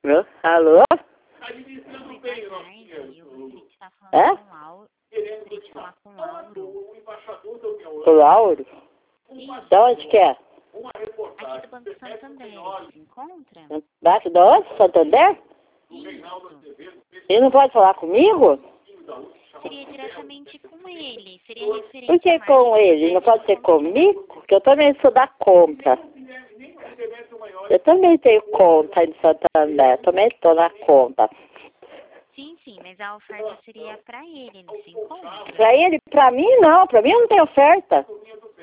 Alô? Oi, boa tarde. Eu gostaria de estar É? falando com o Lauro. Gostaria de falar com o Lauro. O Lauro? Isso, De onde que é? aqui do Banco Santander. Ele se encontra? Baixo de onde? Santander? Isso. Ele não pode falar comigo? Seria diretamente com ele. Seria Por referente que a com ele? Não pode ser comigo? Porque eu também sou da conta. Eu também tenho conta em Santander. Também estou na conta. Sim, sim, mas a oferta seria para ele. Ele se encontra? Pra ele, pra mim não. Pra mim não tem oferta.